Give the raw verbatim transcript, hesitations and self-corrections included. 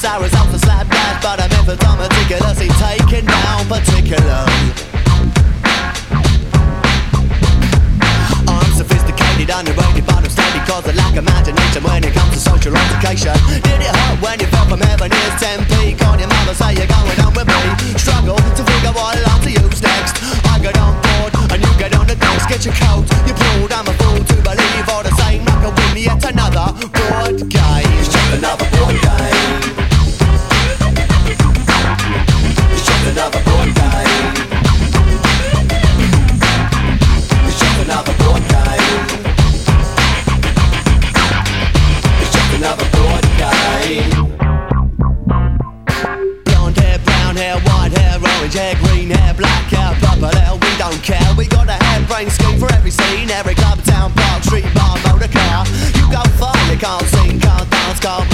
our results are slapdash, but I'm ever done meticulously taken down particularly. I'm sophisticated, underrated, but I'm steady cause I lack imagination when it comes to social altercation. Did it hurt when you fell from heaven? Here's ten p. Can't your mother say you're going on with me? Struggle to figure what line to use next. I get on board and you get on the desk. Get your coat, you pulled, I'm a fool to believe all the same. I can win yet another board game. It's just another board game. It's just another board game. It's just another board game. It's just another board game. Blonde hair, brown hair, white hair, orange hair, green hair, black hair, purple hair, we don't care. We got a hair-brain scheme for every scene, every club, town, park, street, bar, motor car. You go far, you can't sing, can't dance, can't